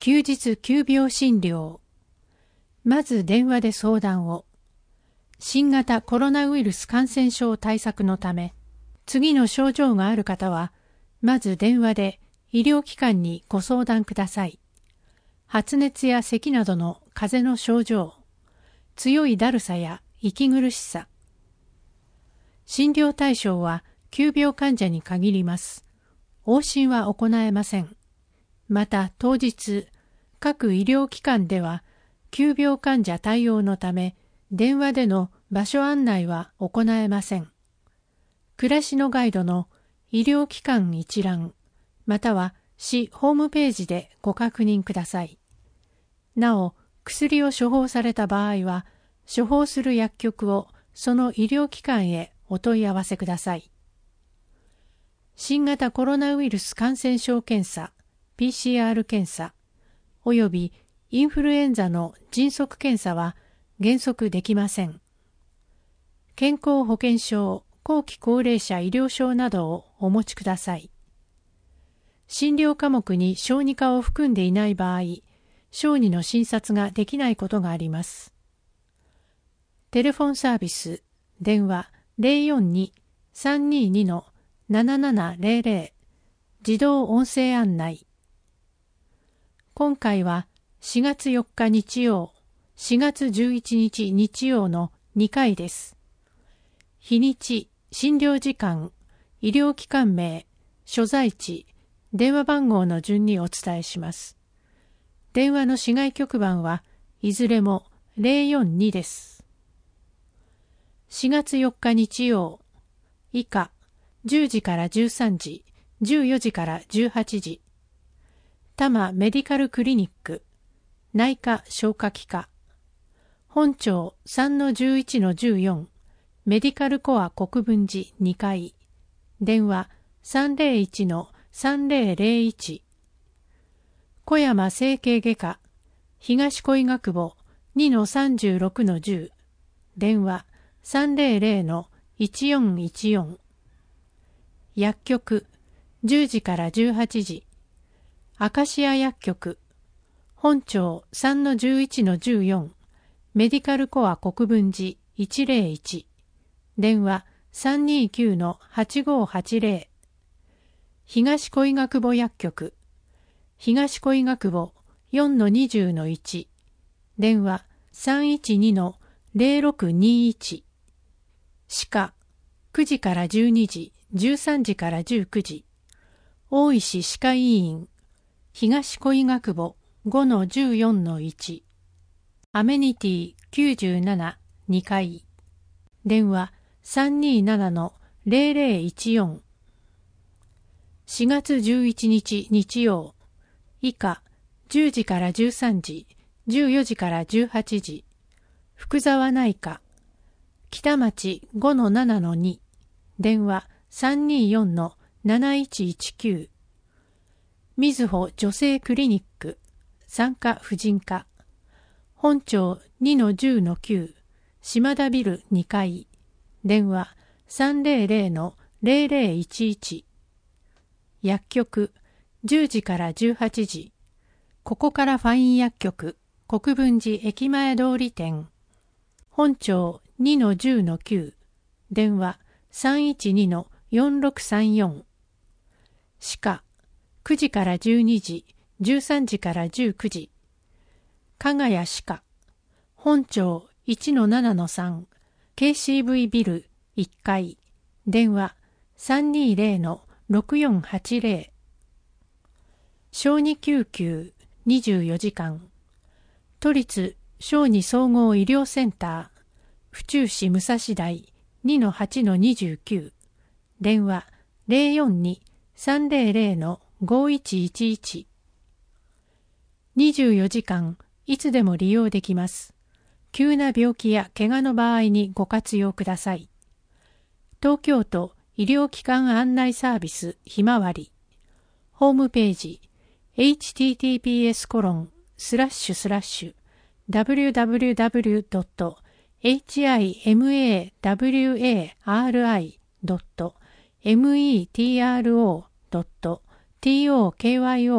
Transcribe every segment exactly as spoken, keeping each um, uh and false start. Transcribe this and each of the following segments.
休日急病診療。まず電話で相談を。新型コロナウイルス感染症対策のため、次の症状がある方は、まず電話で医療機関にご相談ください。発熱や咳などの風邪の症状、強いだるさや息苦しさ。診療対象は急病患者に限ります。往診は行えません。また当日、各医療機関では急病患者対応のため、電話での場所案内は行えません。暮らしのガイドの医療機関一覧、または市ホームページでご確認ください。なお、薬を処方された場合は、処方する薬局をその医療機関へお問い合わせください。新型コロナウイルス感染症検査、ピーシーアール 検査、およびインフルエンザの迅速検査は原則できません。健康保険証、後期高齢者医療証などをお持ちください。診療科目に小児科を含んでいない場合、小児の診察ができないことがあります。テレフォンサービス、電話 ゼロよんに さんにーに ななななゼロゼロ 自動音声案内。今回はしがつよっか日曜、しがつじゅういちにち日曜のにかいです。日にち、診療時間、医療機関名、所在地、電話番号の順にお伝えします。電話の市外局番はいずれもゼロよんにです。しがつよっか日曜、以下、じゅうじからじゅうさんじ、じゅうよじからじゅうはちじ、多摩メディカルクリニック、内科消化器科、本町 さんのじゅういちのじゅうよん、メディカルコア国分寺にかい、電話 さんゼロいちのさんゼロゼロいち、小山整形外科、東小医学部 にのさんじゅうろくのじゅう、電話 さんゼロゼロのいちよんいちよん、薬局じゅうじからじゅうはちじ、アカシア薬局、本町 さんのじゅういちのじゅうよん、メディカルコア国分寺いちゼロいち、電話 さんにきゅうのはちごはちゼロ、東小医学部薬局、東小医学部 よんのにじゅうのいち、電話 さんいちにのゼロろくにいち、歯科くじからじゅうにじ、じゅうさんじからじゅうくじ、大石歯科医院、東小医学部 ごのじゅうよんのいち、アメニティきゅうじゅうなな、にかい、電話 さんにななのゼロゼロいちよん、しがつじゅういちにち日曜、以下じゅうじからじゅうさんじ、じゅうよじからじゅうはちじ、福沢内科、北町 ごのななのに、電話 さんによんのなないちいちきゅう、みずほ女性クリニック、産科婦人科、本町 にのじゅうのきゅう、島田ビルにかい、電話 さんゼロゼロのゼロゼロいちいち、薬局じゅうじからじゅうはちじ、ここからファイン薬局、国分寺駅前通り店、本町 にのじゅうのきゅう、電話 さんいちにのよんろくさんよん、歯科くじからじゅうにじ、じゅうさんじからじゅうくじ、加賀谷歯科、本町 いちのななのさん、ケーシーブイ ビルいっかい、電話 さんにゼロのろくよんはちゼロ、小児救急にじゅうよじかん、都立小児総合医療センター、府中市武蔵台 にのはちのにじゅうきゅう、電話 ゼロよんに さんゼロゼロのごいちいちいち、にじゅうよじかんいつでも利用できます。急な病気や怪我の場合にご活用ください。東京都医療機関案内サービスひまわり、ホームページ エイチティーティーピーエスコロンスラッシュスラッシュダブリューダブリューダブリュードットエイチアイエムエーダブリューエーアールアイドットエムイーティーアールオードットトーキョー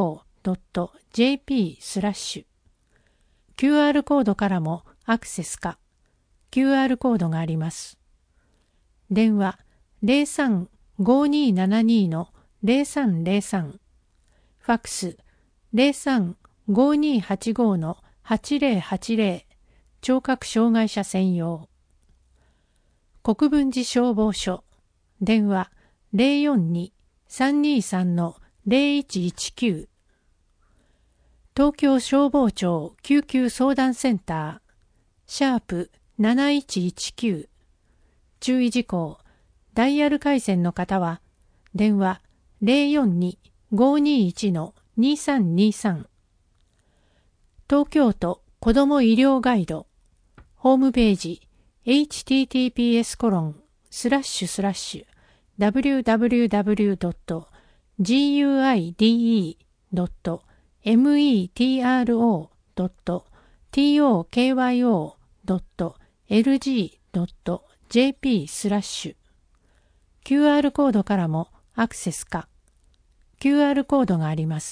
ドットジェーピー スラッシュ キューアール コードからもアクセスか キューアール コードがあります。電話 ゼロさん ごーにーななにー のゼロさんゼロさん、ファックス ゼロさん ごーにーはちごー のはちゼロはちゼロ、聴覚障害者専用。国分寺消防署電話 ゼロよんに さんにーさん のゼロいちいちきゅう、東京消防庁救急相談センターシャープなないちいちきゅう、注意事項、ダイヤル回線の方は電話 ゼロよんに ごーにーいち のにさんにさん、東京都子ども医療ガイドホームページ エイチティーティーピーエスコロンスラッシュスラッシュダブリューダブリューダブリュードットジーユーアイディーイードットエムイーティーアールオードットティーオーケーワイオードットエルジードットジェーピー スラッシュ キューアール コードからもアクセスか キューアール コードがあります。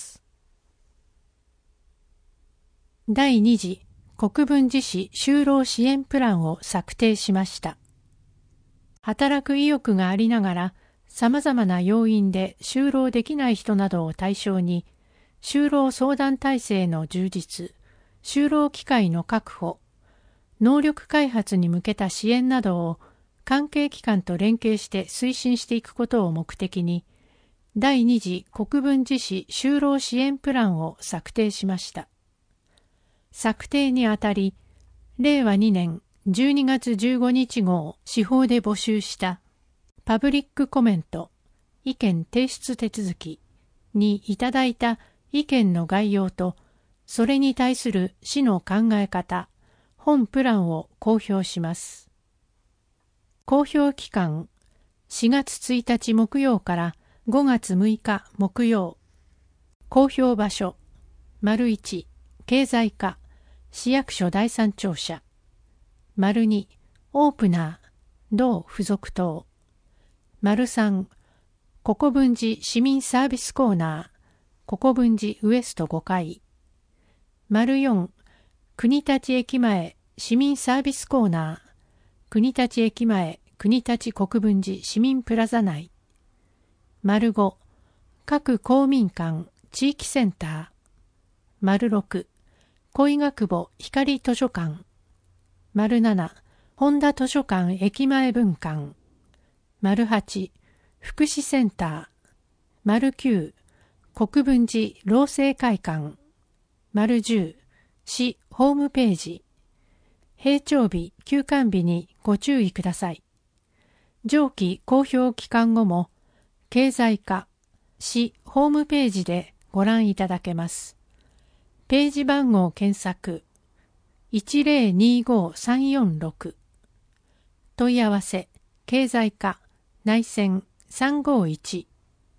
だいに次国分寺市就労支援プランを策定しました。働く意欲がありながら、様々な要因で就労できない人などを対象に、就労相談体制の充実、就労機会の確保、能力開発に向けた支援などを関係機関と連携して推進していくことを目的に、だいに次国分寺市就労支援プランを策定しました。策定にあたり、れいわにねんじゅうにがつじゅうごにち号司法で募集したパブリックコメント、意見提出手続きにいただいた意見の概要と、それに対する市の考え方、本プランを公表します。公表期間、しがつついたち木曜からごがつむいか木曜。公表場所、丸いち、経済課、市役所第三庁舎。丸に、オープナー、同付属棟。丸さん、国分寺市民サービスコーナー、国分寺ウエストごかい。丸よん、国立駅前市民サービスコーナー、国立駅前国立国分寺市民プラザ内。丸ご、各公民館地域センター。丸ろく、小伊賀久保光図書館。丸なな、本田図書館駅前分館。丸はち、福祉センター。丸きゅう、国分寺労政会館。丸じゅう、市ホームページ。閉庁日、休館日にご注意ください。上記公表期間後も、経済課、市ホームページでご覧いただけます。ページ番号検索、いちゼロにごさんよんろく。問い合わせ、経済課、内線さんごいち。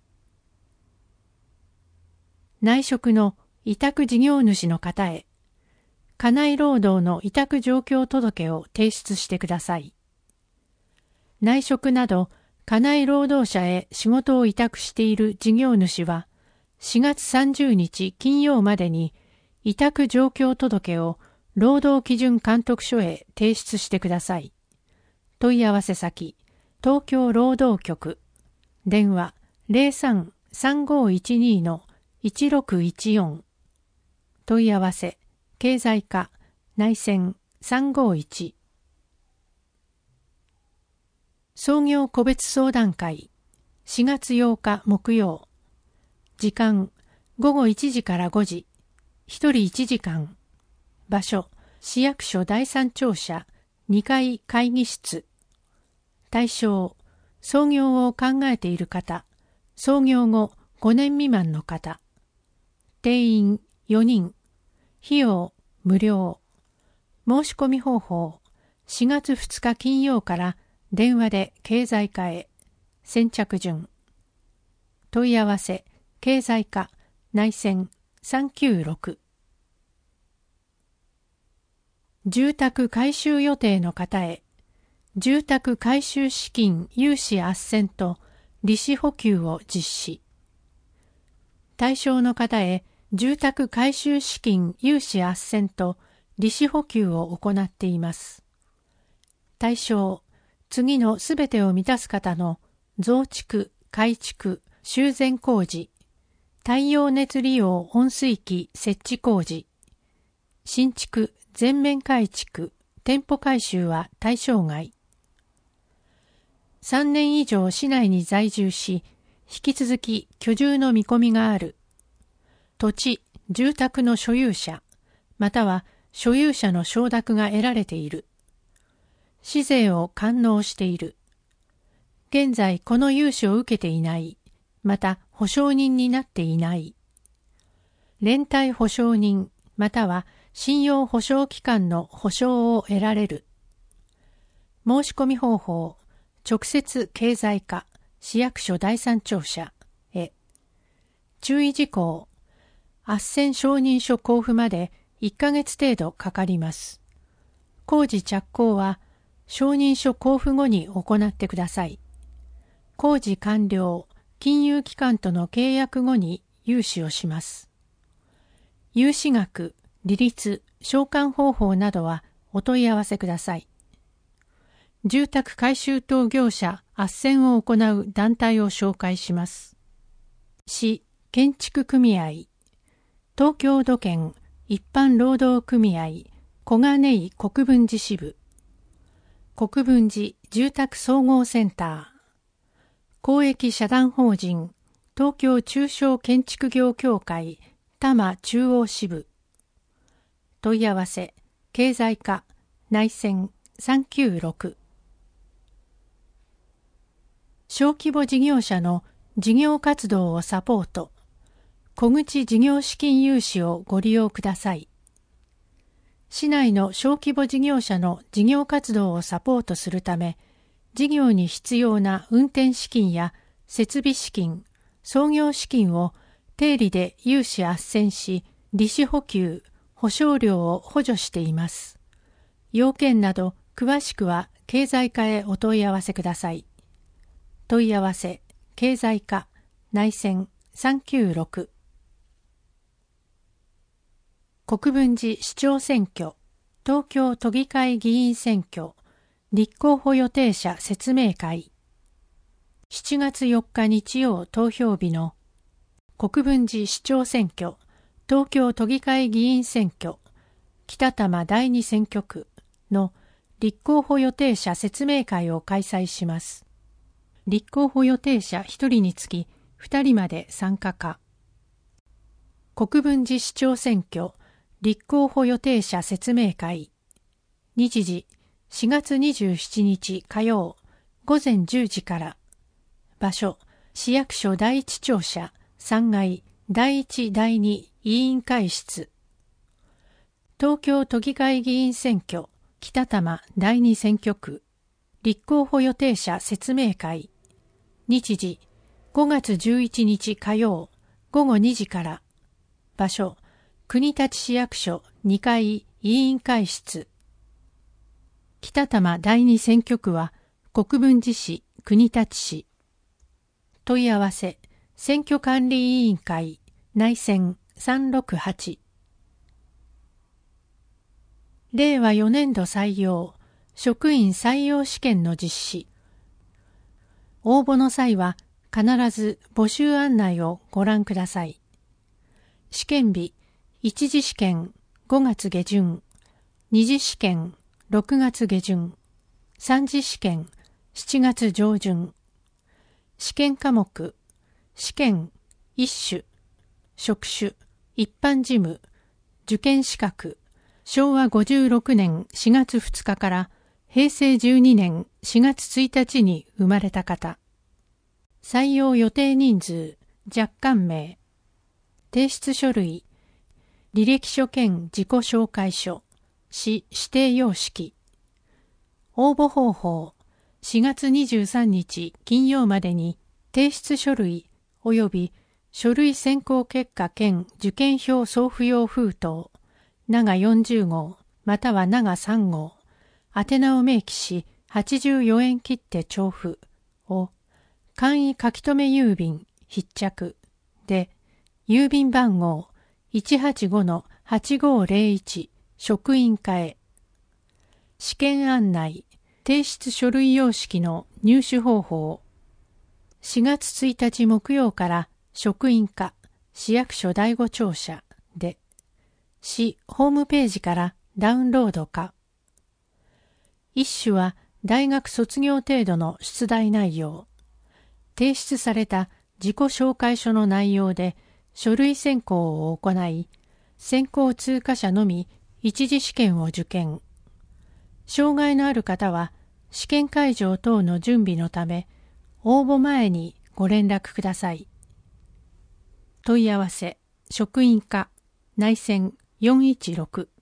内職の委託事業主の方へ、家内労働の委託状況届を提出してください。内職など家内労働者へ仕事を委託している事業主は、しがつさんじゅうにち金曜までに委託状況届を労働基準監督署へ提出してください。問い合わせ先、東京労働局、電話 ゼロさん さんごいちに のいちろくいちよん。問い合わせ、経済課、内線さんごいち。創業個別相談会、しがつようか木曜。時間、ごごいちじからごじ。ひとりいちじかん。場所、市役所第三庁舎にかい会議室。対象、創業を考えている方、創業後ごねん未満の方。定員よにん。費用無料。申し込み方法、しがつふつか金曜から電話で経済課へ。先着順。問い合わせ、経済課、内線さんきゅうろく。住宅改修予定の方へ、住宅改修資金融資斡旋と利子補給を実施。対象の方へ住宅改修資金融資斡旋と利子補給を行っています。対象、次のすべてを満たす方の増築、改築、修繕工事、太陽熱利用温水器設置工事、新築、全面改築、店舗改修は対象外。さんねん以上市内に在住し、引き続き居住の見込みがある。土地、住宅の所有者、または所有者の承諾が得られている。市税を完納している。現在この融資を受けていない。また保証人になっていない。連帯保証人、または信用保証機関の保証を得られる。申し込み方法、直接経済課、市役所第三庁舎へ。注意事項、斡旋承認書交付までいっかげつ程度かかります。工事着工は承認書交付後に行ってください。工事完了、金融機関との契約後に融資をします。融資額、利率、償還方法などはお問い合わせください。住宅改修等業者斡旋を行う団体を紹介します。市建築組合、東京土建一般労働組合小金井国分寺支部、国分寺住宅総合センター、公益社団法人東京中小建築業協会多摩中央支部。問い合わせ経済課内線さんきゅうろく。小規模事業者の事業活動をサポート、小口事業資金融資をご利用ください。市内の小規模事業者の事業活動をサポートするため、事業に必要な運転資金や設備資金、創業資金を低利で融資斡旋し、利子補給、保証料を補助しています。要件など詳しくは経済課へお問い合わせください。問い合わせ経済課内線さんきゅうろく。国分寺市長選挙、東京都議会議員選挙、立候補予定者説明会。しちがつよっか日曜投票日の国分寺市長選挙、東京都議会議員選挙、北多摩だいに選挙区の立候補予定者説明会を開催します。立候補予定者ひとりにつきふたりまで参加可。国分寺市長選挙立候補予定者説明会。日時しがつにじゅうしちにち火曜ごぜんじゅうじから。場所市役所第一庁舎さんがいだいいちだいに委員会室。東京都議会議員選挙北多摩だいに選挙区立候補予定者説明会。日時ごがつじゅういちにち火曜ごごにじから。場所国立市役所にかい委員会室。北多摩だいに選挙区は国分寺市国立市。問い合わせ選挙管理委員会内線さんろくはち。れいわよねんど採用職員採用試験の実施。応募の際は必ず募集案内をご覧ください。試験日、一次試験ごがつげじゅん、二次試験ろくがつげじゅん、三次試験しちがつじょうじゅん。試験科目、試験、一種、職種、一般事務、受験資格、しょうわごじゅうろくねんしがつふつかからへいせいじゅうにねんしがつついたちに生まれた方。採用予定人数、若干名。提出書類、履歴書兼自己紹介書、市指定様式。応募方法、しがつにじゅうさんにち金曜までに提出書類及び書類選考結果兼受験票送付用封筒、長よんじゅうごうまたは長さんごう、宛名を明記しはちじゅうよえん切手徴付を簡易書留郵便必着で、郵便番号いちはちごのはちごーぜろいち 職員課へ。試験案内、提出書類様式の入手方法。しがつついたち木曜から職員課、市役所第五庁舎で、市ホームページからダウンロードか。一種は大学卒業程度の出題内容。提出された自己紹介書の内容で書類選考を行い、選考通過者のみ一次試験を受験。障害のある方は試験会場等の準備のため、応募前にご連絡ください。問い合わせ、職員課、内線よんいちろく